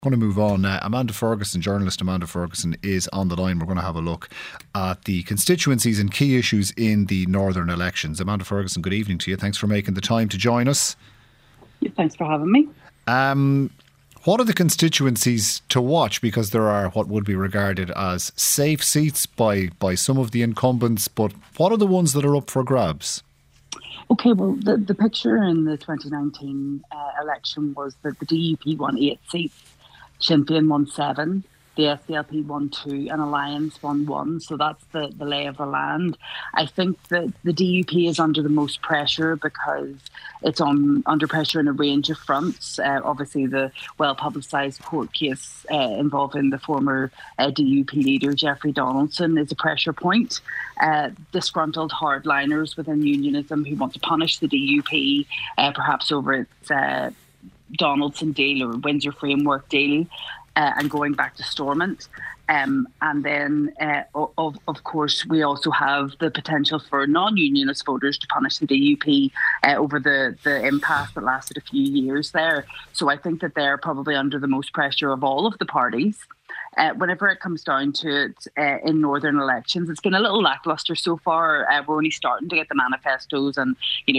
Going to move on. Amanda Ferguson, journalist Amanda Ferguson, is on the line. We're going to have a look at the constituencies and key issues in the Northern elections. Amanda Ferguson, good evening to you. Thanks for making the time to join us. Yeah, thanks for having me. What are the constituencies to watch? Because there are what would be regarded as safe seats by some of the incumbents, but what are the ones that are up for grabs? Okay, well, the picture in the 2019 election was that the DUP won 8 seats, Sinn Féin won 7, the SDLP won 2, and Alliance won 1. So that's the lay of the land. I think that the DUP is under the most pressure because it's under pressure in a range of fronts. Obviously, the well-publicised court case involving the former DUP leader, Jeffrey Donaldson, is a pressure point. Disgruntled hardliners within unionism who want to punish the DUP, perhaps over its Donaldson deal or Windsor Framework deal, and going back to Stormont. And then, of course, we also have the potential for non-unionist voters to punish the DUP over the impasse that lasted a few years there. So I think that they're probably under the most pressure of all of the parties. Whenever it comes down to it in Northern elections, it's been a little lacklustre so far. We're only starting to get the manifestos and,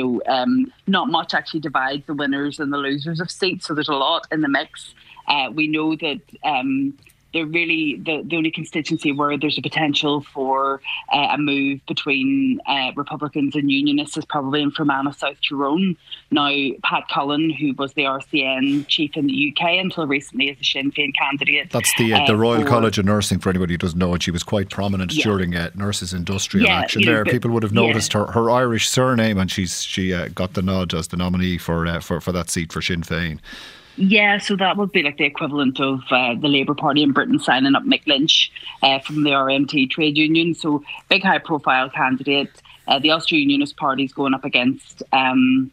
not much actually divides the winners and the losers of seats. So there's a lot in the mix. We know that they're really the only constituency where there's a potential for a move between Republicans and Unionists is probably in Fermanagh, South Tyrone. Now, Pat Cullen, who was the RCN chief in the UK until recently as a Sinn Féin candidate. That's the Royal College of Nursing, for anybody who doesn't know it. She was quite prominent during Nurses Industrial Action there. People would have noticed her Irish surname, and she got the nod as the nominee for that seat for Sinn Féin. Yeah, so that would be like the equivalent of the Labour Party in Britain signing up Mick Lynch from the RMT trade union. So big high-profile candidate. The Ulster Unionist Party is going up against Sinn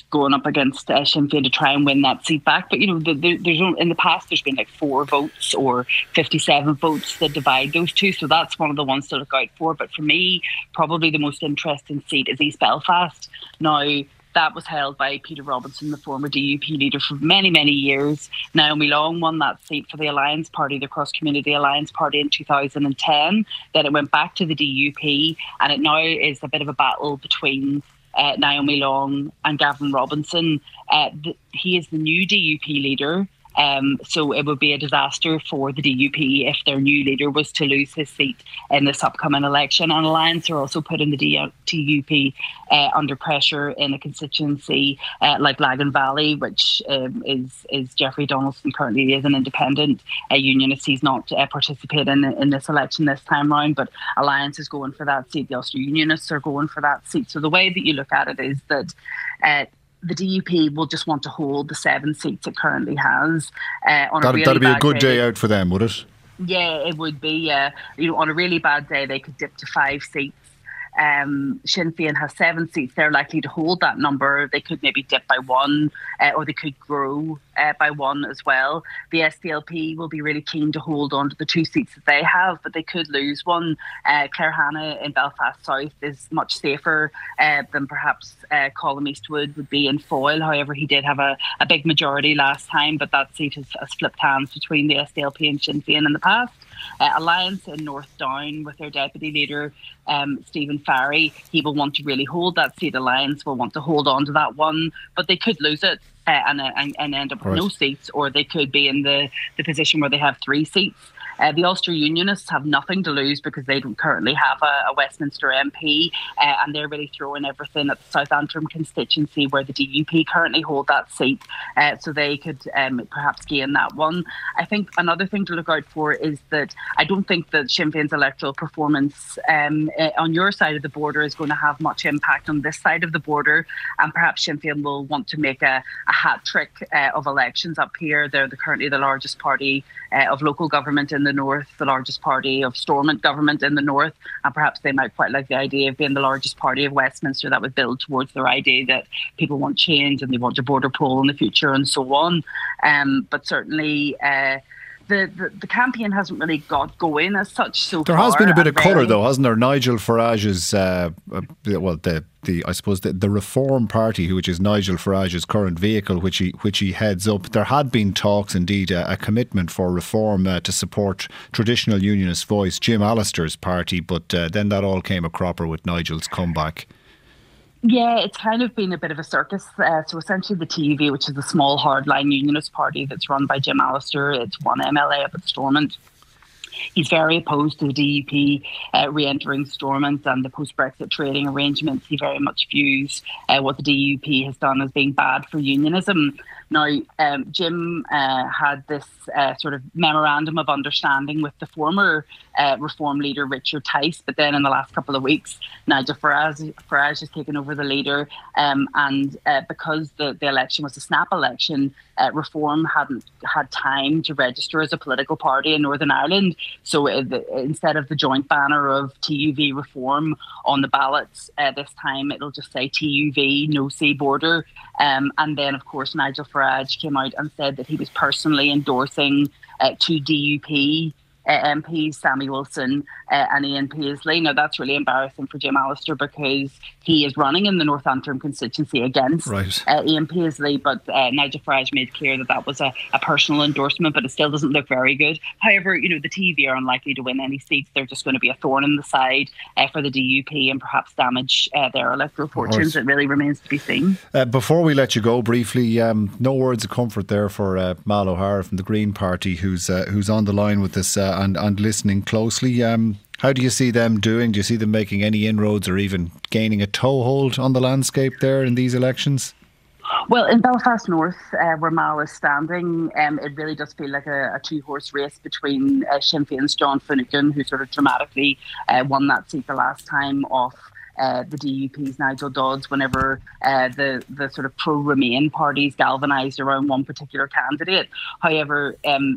Féin to try and win that seat back. But there's in the past there's been like 4 votes or 57 votes that divide those two. So that's one of the ones to look out for. But for me, probably the most interesting seat is East Belfast. Now, that was held by Peter Robinson, the former DUP leader, for many, many years. Naomi Long won that seat for the Alliance Party, the Cross Community Alliance Party, in 2010. Then it went back to the DUP, and it now is a bit of a battle between Naomi Long and Gavin Robinson. He is the new DUP leader. So it would be a disaster for the DUP if their new leader was to lose his seat in this upcoming election. And Alliance are also putting the DUP under pressure in a constituency like Lagan Valley, which is Jeffrey Donaldson currently is an independent unionist. He's not participating in this election this time round, but Alliance is going for that seat. The Ulster Unionists are going for that seat. So the way that you look at it is that the DUP will just want to hold the 7 seats it currently has. That'd be a good day out for them, would it? Yeah, it would be. On a really bad day, they could dip to 5 seats. Sinn Féin has 7 seats. They're likely to hold that number. They could maybe dip by 1, or they could grow by 1 as well. The SDLP will be really keen to hold on to the 2 seats that they have, but they could lose one. Claire Hanna in Belfast South is much safer than perhaps Colm Eastwood would be in Foyle. However, he did have a big majority last time, but that seat has flipped hands between the SDLP and Sinn Féin in the past. Alliance in North Down with their deputy leader, Stephen Farry, he will want to really hold that seat. Alliance will want to hold on to that one, but they could lose it and end up with no seats, or they could be in the position where they have 3 seats. The Ulster Unionists have nothing to lose because they don't currently have a Westminster MP, and they're really throwing everything at the South Antrim constituency where the DUP currently hold that seat, so they could perhaps gain that one. I think another thing to look out for is that I don't think that Sinn Féin's electoral performance on your side of the border is going to have much impact on this side of the border, and perhaps Sinn Féin will want to make a hat trick of elections up here. They're currently the largest party of local government in the north, the largest party of Stormont government in the north, and perhaps they might quite like the idea of being the largest party of Westminster. That would build towards their idea that people want change and they want a border poll in the future and so on. But certainly the campaign hasn't really got going as such so far. There has been a bit of colour though, hasn't there? Nigel Farage's, I suppose the Reform Party, which is Nigel Farage's current vehicle, which he heads up. There had been talks, indeed, a commitment for reform to support traditional unionist voice, Jim Allister's party, but then that all came a cropper with Nigel's comeback. Yeah, it's kind of been a bit of a circus. So essentially the TUV, which is the small hardline unionist party that's run by Jim Allister, it's one MLA up at Stormont. He's very opposed to the DUP re-entering Stormont and the post-Brexit trading arrangements. He very much views what the DUP has done as being bad for unionism. Now, Jim had this sort of memorandum of understanding with the former Reform leader, Richard Tice, but then in the last couple of weeks, Nigel Farage has taken over the leader, and because the election was a snap election, Reform hadn't had time to register as a political party in Northern Ireland. So instead of the joint banner of TUV Reform on the ballots this time, it'll just say TUV, no sea border. And then, of course, Nigel Farage came out and said that he was personally endorsing two DUP MPs, Sammy Wilson and Ian Paisley. Now, that's really embarrassing for Jim Allister because he is running in the North Antrim constituency against Ian Paisley, but Nigel Farage made clear that was a personal endorsement, but it still doesn't look very good. However, the TV are unlikely to win any seats. They're just going to be a thorn in the side for the DUP and perhaps damage their electoral fortunes. It really remains to be seen. Before we let you go, briefly, no words of comfort there for Mal O'Hara from the Green Party, who's on the line with us and listening closely. How do you see them doing? Do you see them making any inroads or even gaining a toehold on the landscape there in these elections? Well, in Belfast North, where Mal is standing, it really does feel like a two-horse race between Sinn Féin's John Finucane, who sort of dramatically won that seat the last time, off the DUP's Nigel Dodds, whenever the sort of pro-Remain parties galvanised around one particular candidate. However,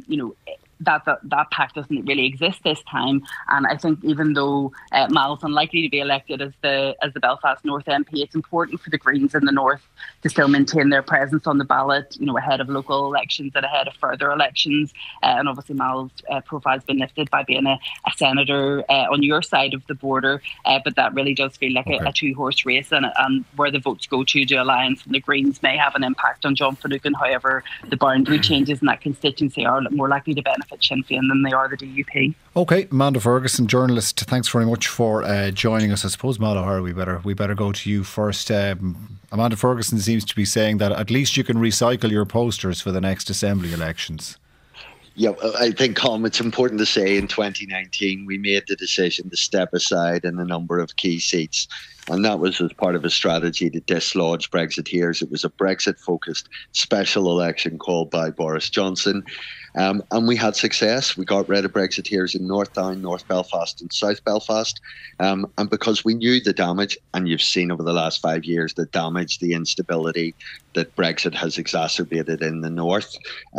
that pact doesn't really exist this time, and I think even though Mal's unlikely to be elected as the Belfast North MP, it's important for the Greens in the North to still maintain their presence on the ballot, ahead of local elections and ahead of further elections. And obviously Mal's profile's been lifted by being a senator on your side of the border, but that really does feel like a two-horse race, and where the votes go to Alliance and the Greens may have an impact on John Finucane. However, the boundary changes in that constituency are more likely to benefit Sinn Féin than they are the DUP. OK, Amanda Ferguson, journalist, thanks very much for joining us. I suppose, Mal O'Hara, we better go to you first. Amanda Ferguson seems to be saying that at least you can recycle your posters for the next Assembly elections. Yeah, I think, Colm, it's important to say in 2019 we made the decision to step aside in a number of key seats. And that was as part of a strategy to dislodge Brexiteers. It was a Brexit-focused special election called by Boris Johnson. And we had success. We got rid of Brexiteers in North Down, North Belfast and South Belfast. And because we knew the damage, and you've seen over the last 5 years, the damage, the instability that Brexit has exacerbated in the North.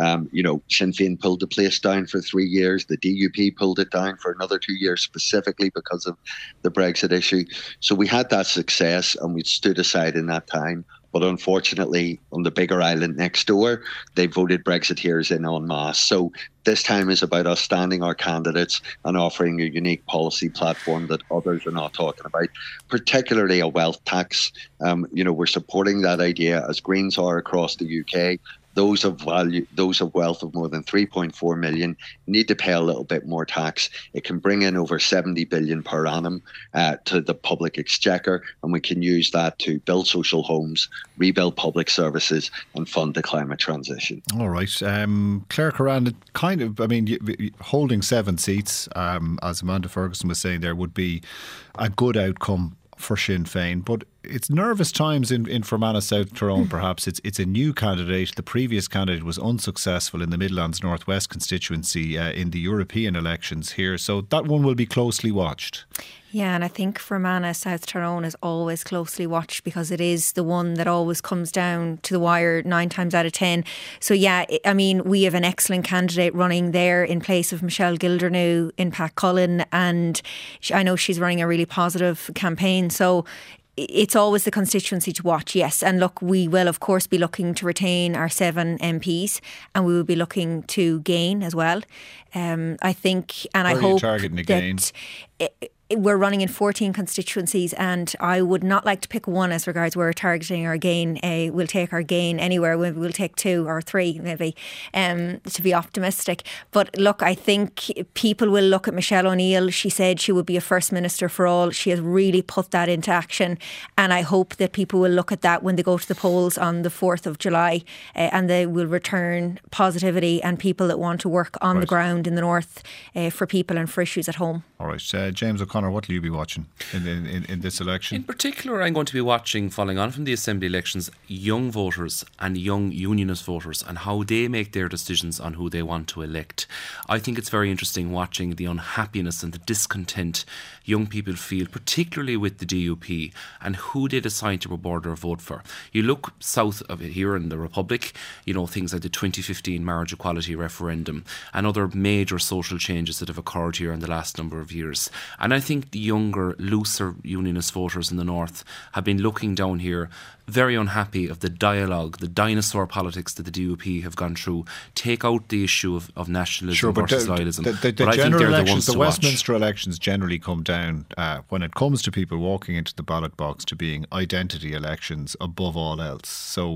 Sinn Féin pulled the place down for 3 years. The DUP pulled it down for another 2 years, specifically because of the Brexit issue. So we had that success and we stood aside in that time. But unfortunately, on the bigger island next door, they voted Brexiteers in en masse. So this time is about us standing our candidates and offering a unique policy platform that others are not talking about, particularly a wealth tax. We're supporting that idea, as Greens are across the UK. Those of wealth of more than 3.4 million need to pay a little bit more tax. It can bring in over 70 billion per annum to the public exchequer, and we can use that to build social homes, rebuild public services, and fund the climate transition. All right. Claire Curran, holding 7 seats, as Amanda Ferguson was saying there, would be a good outcome for Sinn Féin, but it's nervous times in Fermanagh South Tyrone. Perhaps it's a new candidate. The previous candidate was unsuccessful in the Midlands Northwest constituency in the European elections here, so that one will be closely watched. Yeah, and I think Fermanagh South Tyrone is always closely watched because it is the one that always comes down to the wire 9 times out of 10. So yeah, we have an excellent candidate running there in place of Michelle Gildernew in Pat Cullen, and I know she's running a really positive campaign. So it's always the constituency to watch, yes. And look, we will of course be looking to retain our 7 MPs, and we will be looking to gain as well. I think, and I hope that we're running in 14 constituencies, and I would not like to pick one as regards we're targeting our gain. We'll take our gain anywhere. We'll take 2 or 3 maybe, to be optimistic. But look, I think people will look at Michelle O'Neill. She said she would be a First Minister for all. She has really put that into action, and I hope that people will look at that when they go to the polls on the 4th of July, and they will return positivity and people that want to work on the ground in the north for people and for issues at home. All right, James O'Connor, what will you be watching in this election? In particular, I'm going to be watching, following on from the Assembly elections, young voters and young unionist voters and how they make their decisions on who they want to elect. I think it's very interesting watching the unhappiness and the discontent young people feel, particularly with the DUP, and who they decide to reward or vote for. You look south of it here in the Republic, you know, things like the 2015 marriage equality referendum and other major social changes that have occurred here in the last number of years. And I think the younger, looser unionist voters in the north have been looking down here very unhappy of the dialogue, the dinosaur politics that the DUP have gone through. Take out the issue of nationalism versus loyalism. The general elections, the Westminster elections generally come down, when it comes to people walking into the ballot box, to being identity elections above all else. So...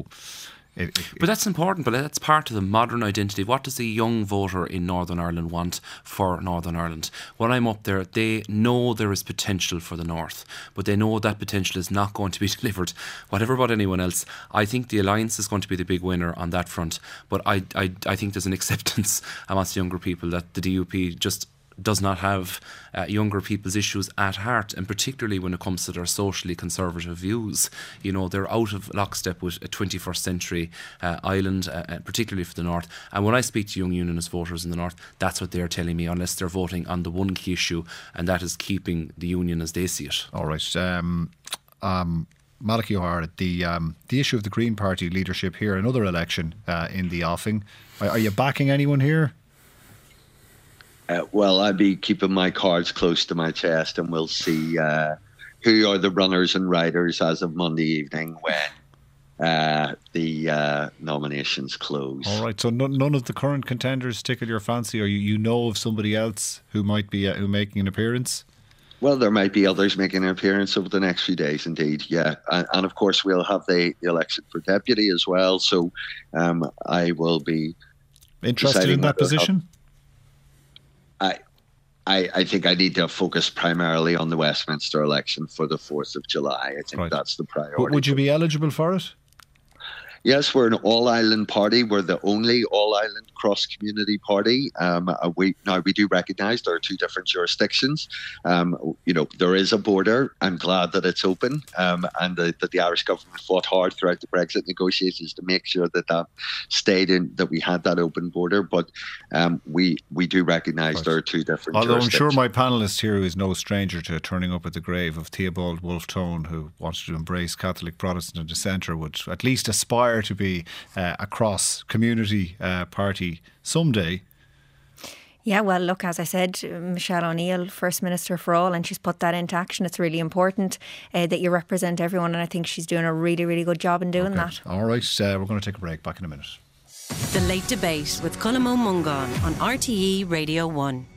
But that's important, but that's part of the modern identity. What does a young voter in Northern Ireland want for Northern Ireland? When I'm up there, they know there is potential for the North, but they know that potential is not going to be delivered, whatever about anyone else. I think the Alliance is going to be the big winner on that front, but I think there's an acceptance amongst younger people that the DUP just does not have younger people's issues at heart, and particularly when it comes to their socially conservative views. You know, they're out of lockstep with a 21st century Ireland, particularly for the North. And when I speak to young unionist voters in the North, that's what they're telling me, unless they're voting on the one key issue, and that is keeping the union as they see it. All right. Malachy O'Hara, the issue of the Green Party leadership here, another election in the offing. Are you backing anyone here? Well, I'll be keeping my cards close to my chest, and we'll see who are the runners and riders as of Monday evening when the nominations close. All right, so none of the current contenders tickle your fancy, or you know of somebody else who might be who making an appearance? Well, there might be others making an appearance over the next few days, indeed, yeah. And of course, we'll have the election for deputy as well, so I will be interested in that position. I think I need to focus primarily on the Westminster election for the 4th of July. I think that's the priority. Would you be eligible for it? Yes, we're an all-island party. We're the only all-island cross-community party. We do recognise there are 2 different jurisdictions. There is a border. I'm glad that it's open, and that the Irish government fought hard throughout the Brexit negotiations to make sure that stayed in, that we had that open border. But we do recognise there are 2 different Although jurisdictions. I'm sure my panellist here is no stranger to turning up at the grave of Theobald Wolfe Tone, who wanted to embrace Catholic, Protestant and dissenter, would at least aspire to be a cross-community party someday. Yeah, well, look, as I said, Michelle O'Neill, First Minister for all, and she's put that into action. It's really important that you represent everyone, and I think she's doing a really, really good job in doing that. All right, we're going to take a break. Back in a minute. The Late Debate with Colm Ó Mongáin on RTE Radio 1.